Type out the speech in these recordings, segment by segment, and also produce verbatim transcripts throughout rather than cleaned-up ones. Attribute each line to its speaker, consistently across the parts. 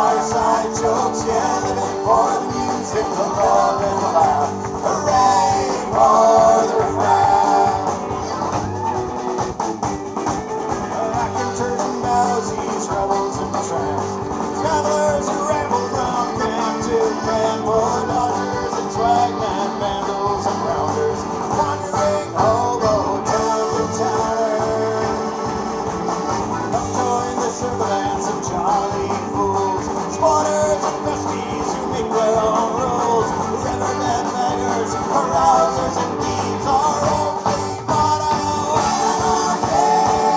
Speaker 1: fireside jokes, yeah, living for the music, the love and the laugh. Hooray for the refrain. Raconteurs and mousies, rebels and tramps, travelers who ramble from camp to camp, or dodgers and swagmen, vandals and rounders, wandering hobo town to towner. Come join the surveillance of jolly fools, squatters and besties who make their own rules. Riverbed beggars, carousers and thieves, our only motto, anarchy.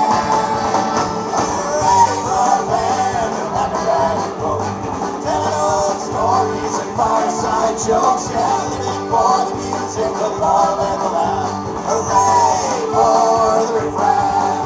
Speaker 1: Hooray for our band of happy ragged folk, telling old stories and fireside jokes, yeah, living for the music, the love and the laugh. Hooray for the refrain.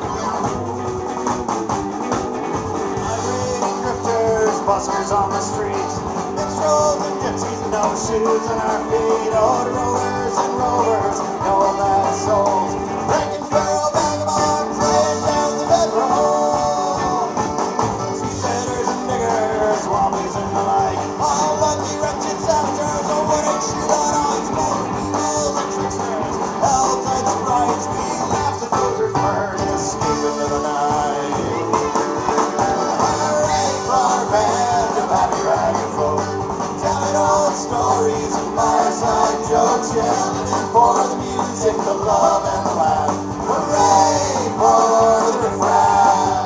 Speaker 1: Migrating drifters, buskers on the streets, minstrels and gypsies with no shoes on our feet, old rowers and rovers, nomad souls, breaking feral vagabonds, laying down the bedroll. Seafarers and niggers, wobblies and the like, all lucky wretched saboteurs, a wooden shoe on us, both evils and tricksters, hell-tight sprites, we laugh at those who've heard and escape into the night. Hooray for our band of happy ragged folk, telling old stories and fireside jokes, yeah, living for the music, the love and the laugh. Hooray for the refrain.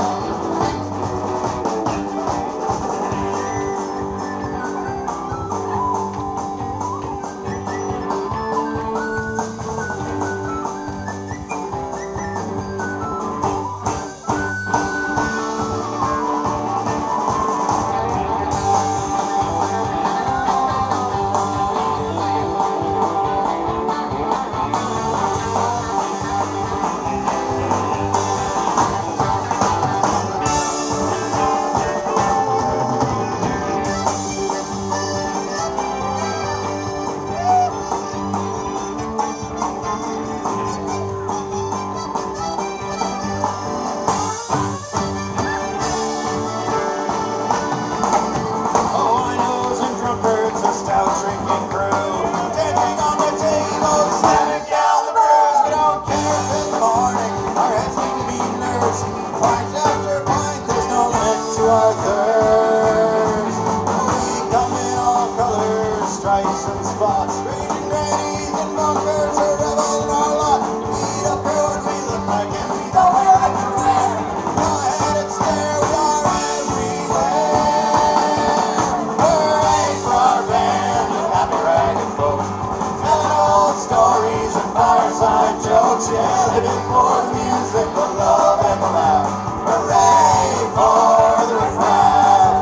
Speaker 1: Yeah, living for the music, the love and the laugh. Hooray for the refrain.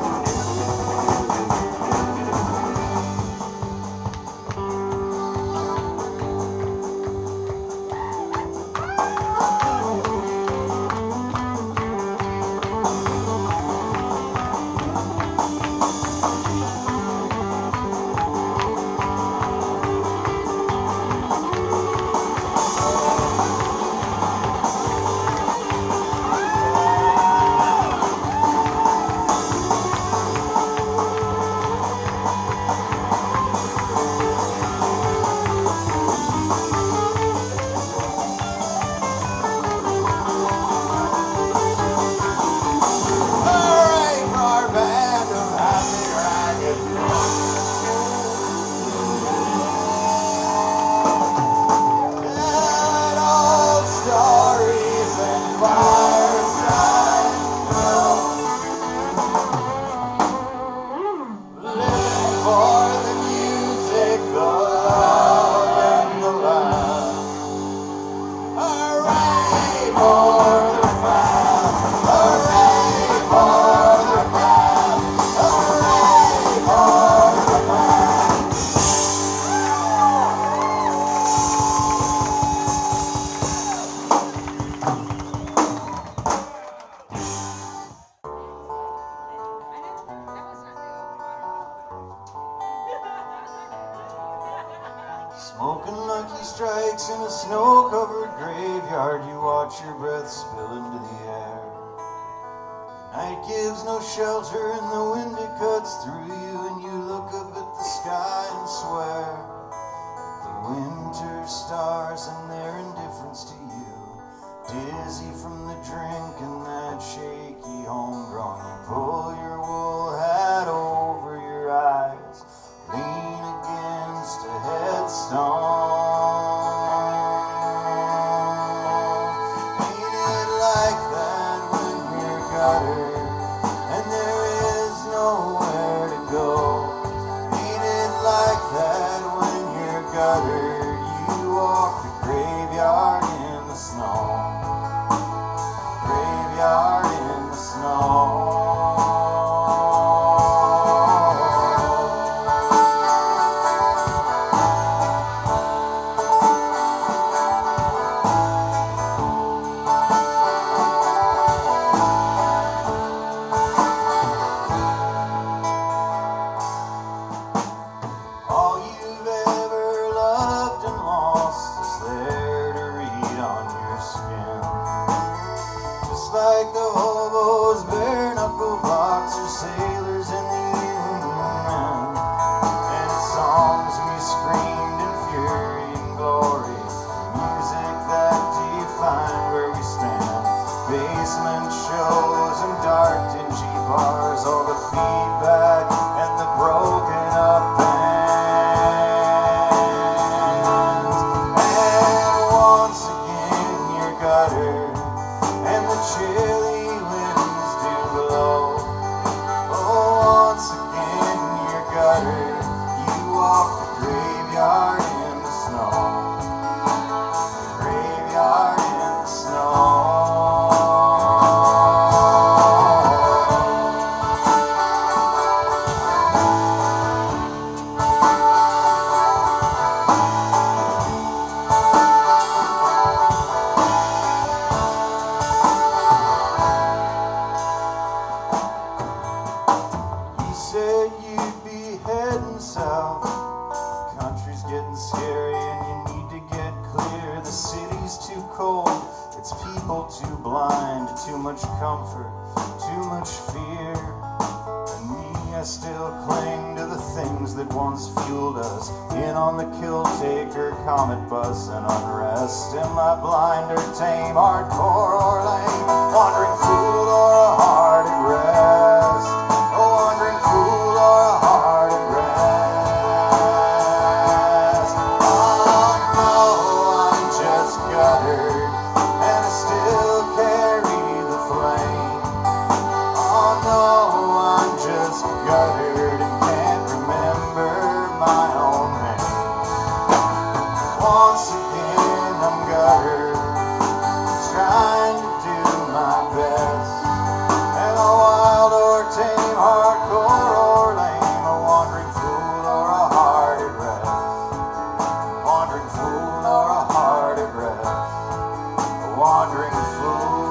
Speaker 1: Smoking lucky strikes in a snow-covered graveyard, you watch your breath spill into the air. The Night gives no shelter and the wind it cuts through you, and you look up at the sky and swear at the winter stars and their indifference to you. Dizzy from the drink and that shaky homegrown, you pull your wool hat over your eyes, lean against a headstone. Ain't it like that when you're guttered and there is nowhere to go? Ain't it like that when you're guttered? You walk the graveyard in the snow. Graveyard in the snow. All you've ever loved and lost is there to read on your skin. Just like the hobos, bare-knuckle boxers, sailors, and the Union. And it's songs we screamed in fury and glory, music that defined where we stand. Basement shows and dark dingy bars, all the feedback and the broken up bands. And once again you're guttered and the chilly winds do blow. Oh, once again you're guttered, you walk the graveyard in the snow. Graveyard in the snow. You said you'd be heading south. Country's getting scary and you need to get clear. The city's too cold, its people too blind, too much comfort, too much fear. And me, I still cling to the things that once fueled us. In on the kill taker, comet bus, and unrest. Am I blind or tame, hardcore or lame, wandering fool or a heart at rest? A wandering fool or a heart at rest? Oh no, I'm just guttered and I still carry the flame. Oh no, I'm just guttered and can't remember my own name. Once again I'm guttered, trying to do my best. Am I wild or tame, hardcore or lame, a wandering fool or a heart at rest? Wandering fool or a heart at rest? A wandering fool.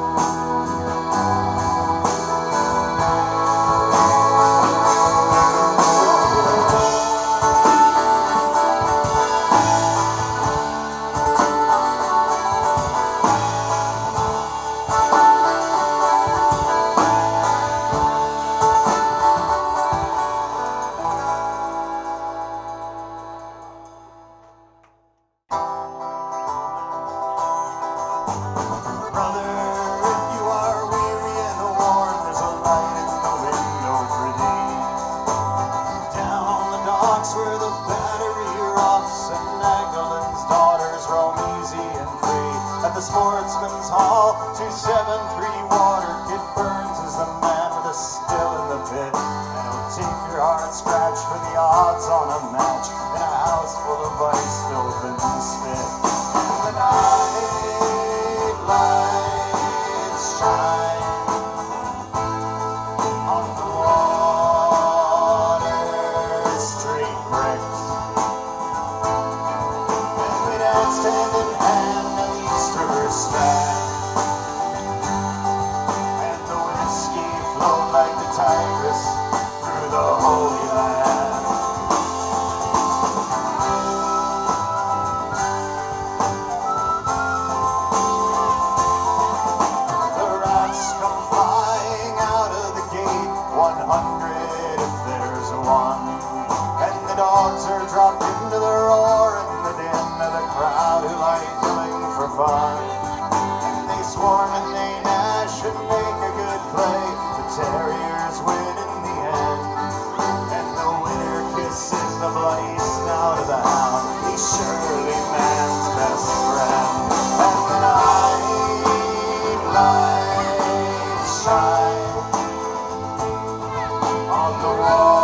Speaker 1: Brother, if you are weary and worn, there's a light in the window for thee. Down the docks where the battery roughs and Magdalene's daughters roam easy and free. At the Sportsman's Hall, two seven three Waterkit Burns is the man with a still in the pit. And he'll take your heart scratch for the odds on a match in a house full of ice, filth, and spit. And the night lights shine on the Water Street bricks, and we danced hand in hand in the East River sky, and the whiskey flowed like the Tigris through the Holy Land. hundred if there's one. And the dogs are dropped into the roar and the din of the crowd who like killing for fun. And they swarm and they gnash and make a good play. The terriers win in the end, and the winner kisses the bloody snout of the hound. He's surely man's best friend. And the night lights shine on the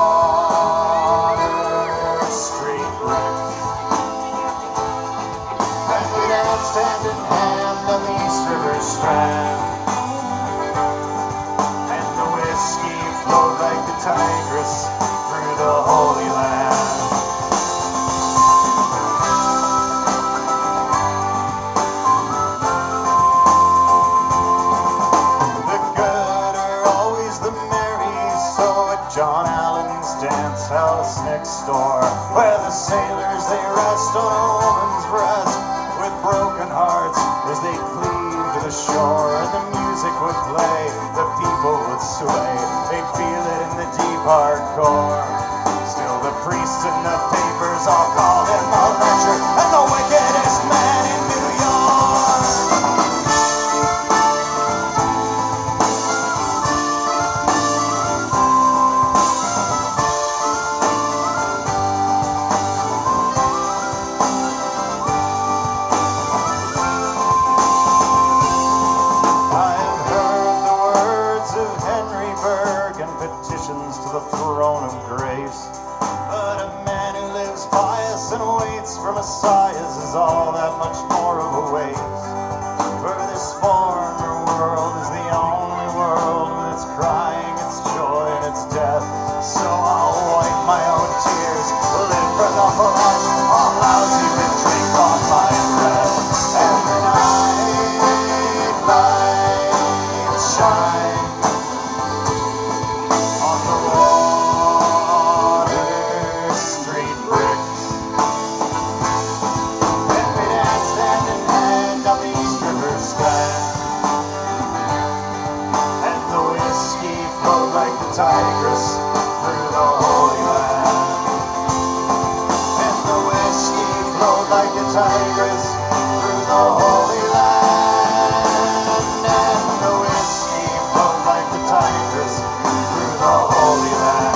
Speaker 1: Water Street bricks, and we danced hand in hand on the East River Strand, and the whiskey flowed like the Tigris through the Holy Land. The good are always the merry, so at John Allen's dance house next door, where the sailors they rest on a woman's breast with broken hearts as they cleave to the shore, and the music would play, the people would sway, they'd feel it in the deep hardcore. Still the priests and the papers all called him a lyncher and the wickedest man in New York. I've heard the words of Henry Berg and petitions to the throne of grace, but a man who lives pious and waits for messiahs is all that much more of a waste. For this former world is the only world with its crying, its joy, and its death. So I'll wipe my own tears, live for the flesh, all lousy with drink on my breath. And the night lights shine on the Water Street bricks, and we danced hand in hand on the East River Strand, and the whiskey flowed like the Tigris through the Holy Land, and the whiskey flowed like the Tigris through the Holy Land, and the whiskey flowed like the Tigris through the Holy Land.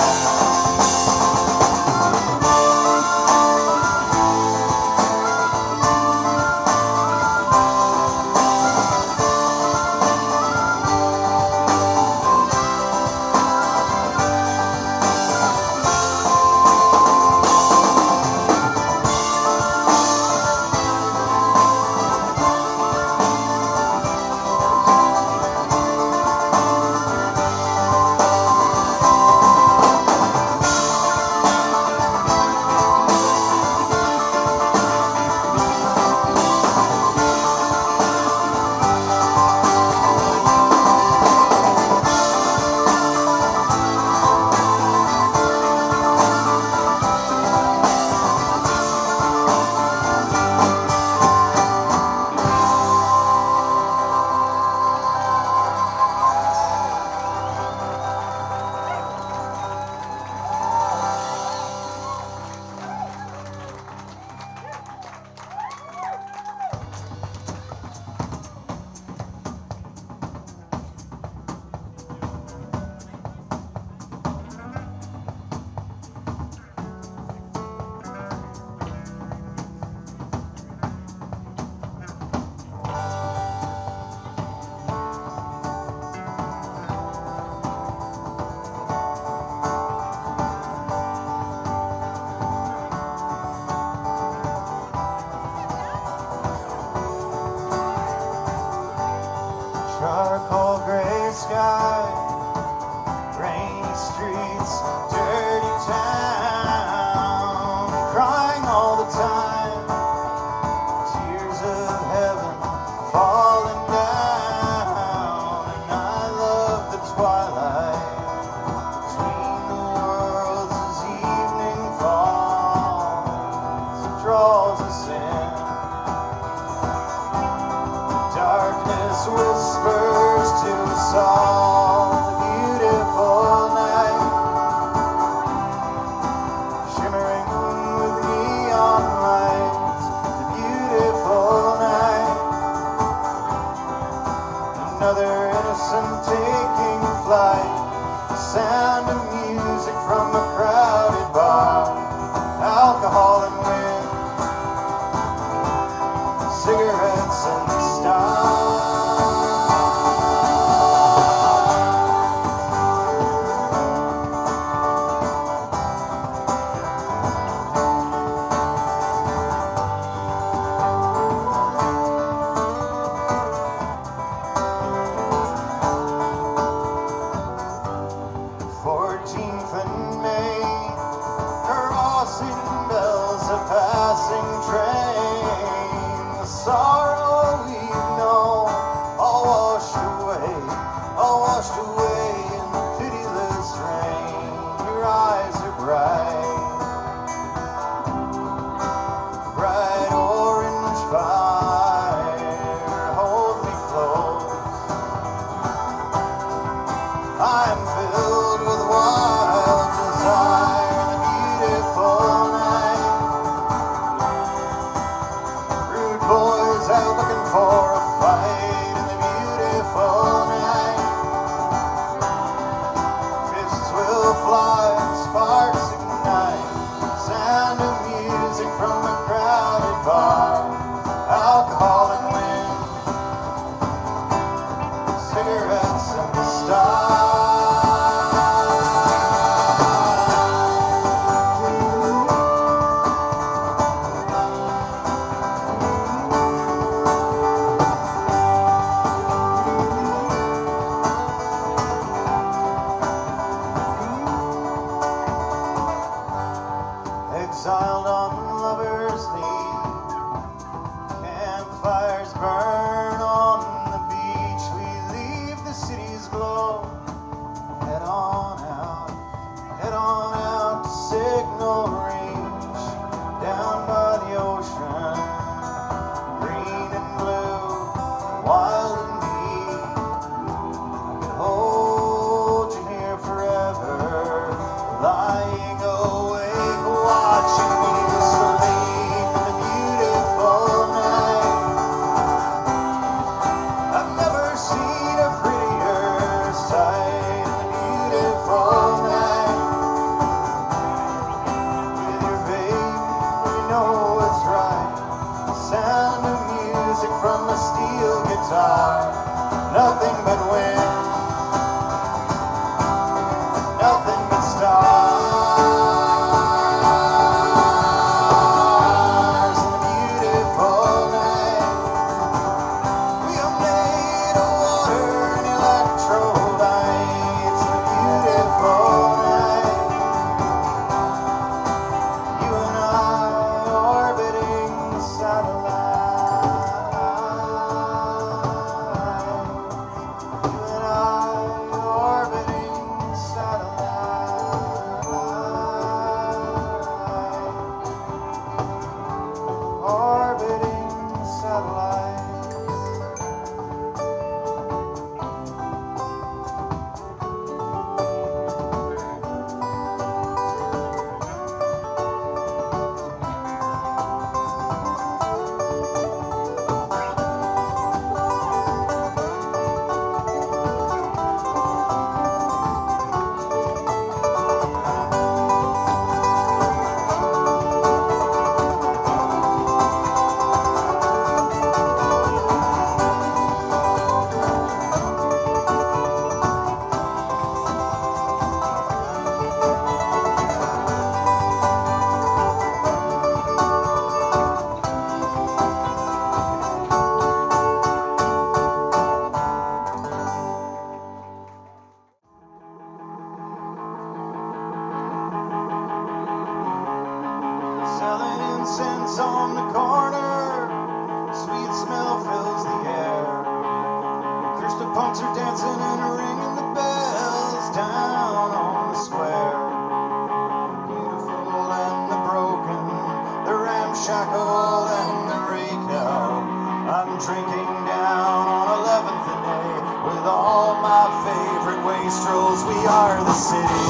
Speaker 1: incense on the corner, sweet smell fills the air. Christian punks are dancing and ringing the bells down on the square. Beautiful and the broken, the ramshackle and the raked out. I'm drinking down on eleventh and A with all my favorite wastrels. We are the city.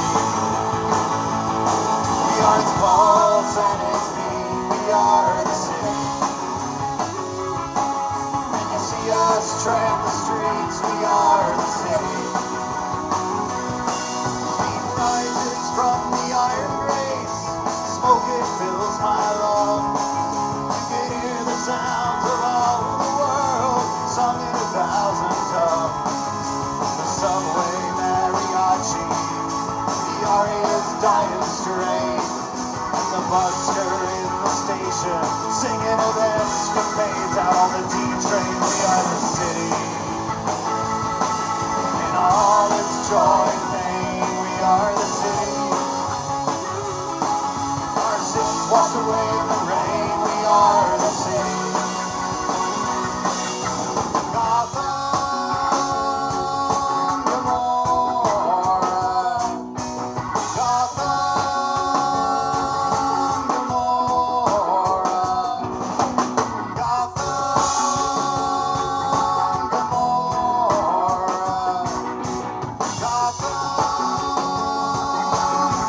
Speaker 1: We are its pulse and its beat. We are the city. And you see us tramp the streets. We are the city. Steam rises from the iron grates. Smoke it fills my lungs. You can hear the sounds of all the world sung in a thousand tongues. The subway mariachi, the aria's dire strain, and the busker in the station singing of escapades out on the D train. We are the city in all its joy and pain. We are the city. Our sins wash away in the rain. We are the city. Gotham, Gomorrah. Gotham, Gomorrah. Gotham, Gomorrah. Gotham,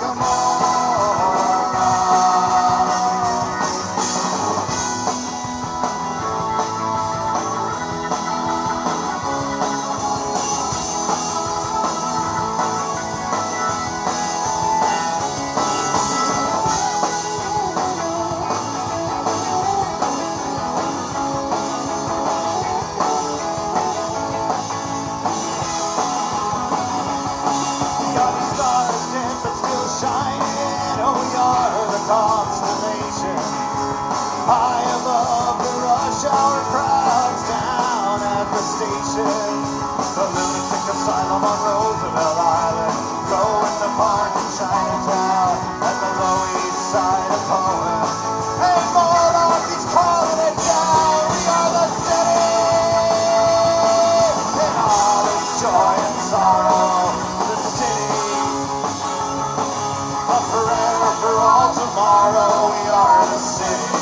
Speaker 1: We are the stars dim but still shining. Oh, we are the constellations. High above the rush hour crowds down at the station. The lunatic asylum on Roosevelt Island. Go in the park in Chinatown. At the Low East Side of Poland. Hey, Morlock, he's calling it down. We are the city. In all its joy and sorrow. The city. A forever for all tomorrow. We are the city.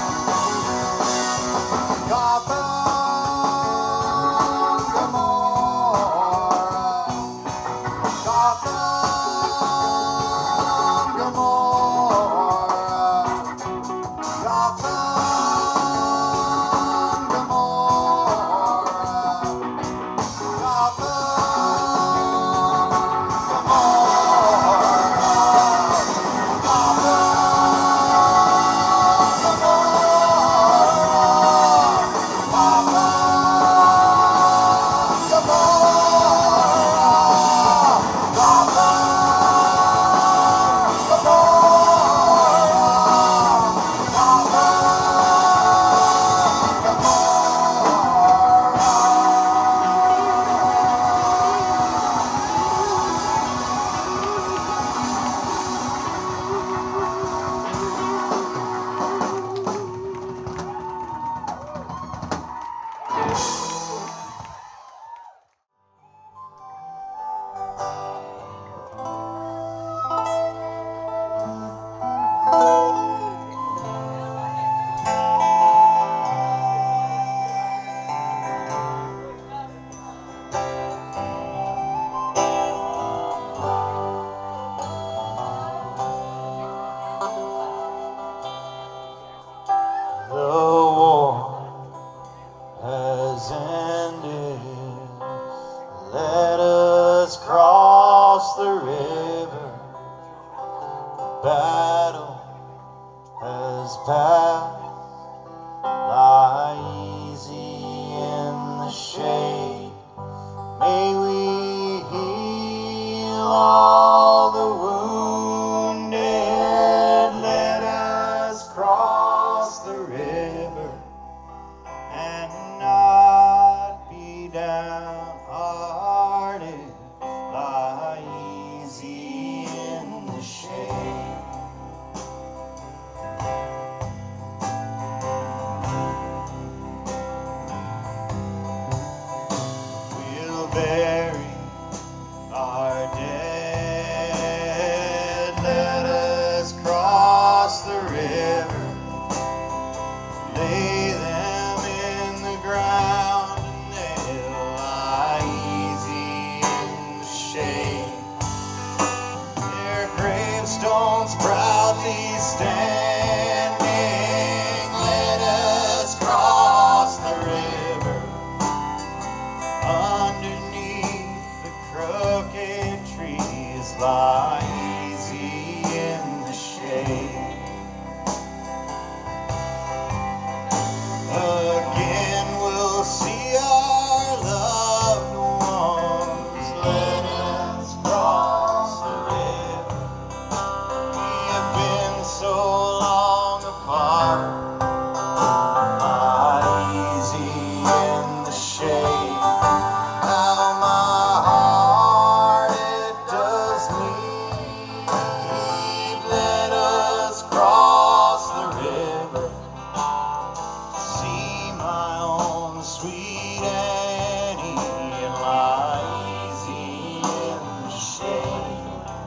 Speaker 1: Gotham, Gomorrah. Gotham, Gomorrah. Gotham, Gomorrah. Gotham, battle has passed. Lie easy in the shade. May we heal all the wounded. Let us cross the river and not be downhearted. Lie easy in the shade. stones proudly standing. Let us cross the river underneath the crooked trees. Lie easy in the shade. Again we'll see our loved ones. Let us cross the river. We have been so long apart. Lie easy in the shade. How my heart it does bleed. Let us cross the river. See my own sweet Annie and lie easy in the shade.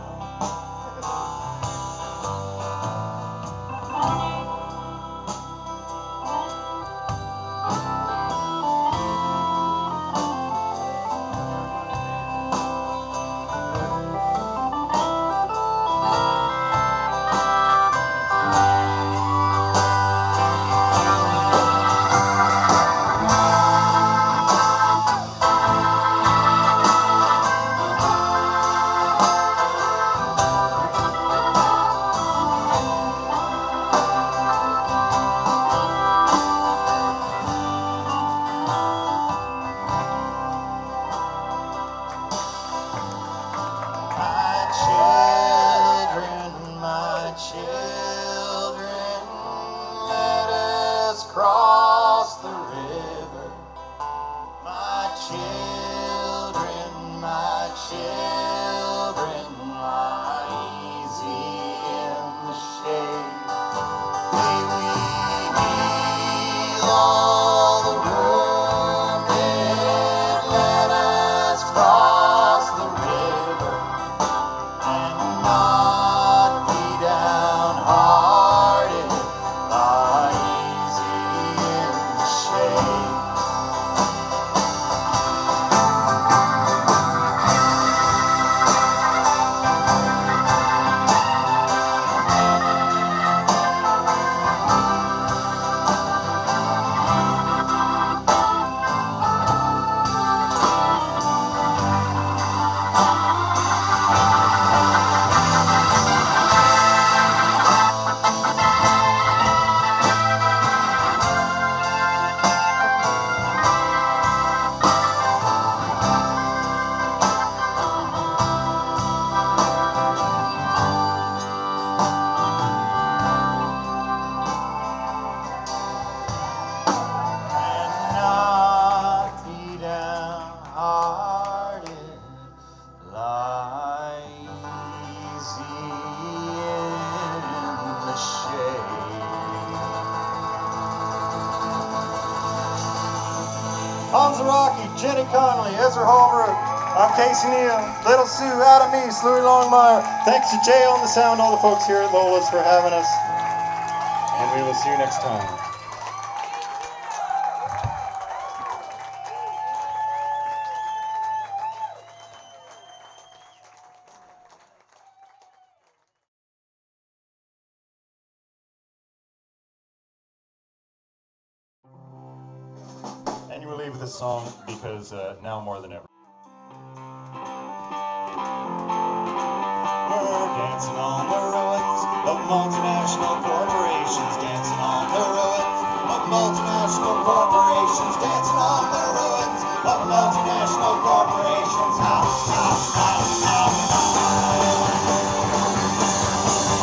Speaker 1: My children, my children, let us cross the river. My children, my children, lie easy in the shade. May we heal all the wounded. Let us cross the river and not be downhearted. Lie easy in the shade. And not be downhearted. Lie easy in the shade. Hans Rocky, Jenny Connolly, Ezra Holbrook, I'm Casey Neal, Little Sue, Adam East, Louis Longmire. Thanks to Jay on the sound, all the folks here at Lola's for having us. And we will see you next time. And you will leave with this song because uh, now more than ever. We're dancing on the ruins of multinational corporations, dancing on the ruins of multinational corporations, dancing on the ruins of multinational corporations. How, how, how, how, how.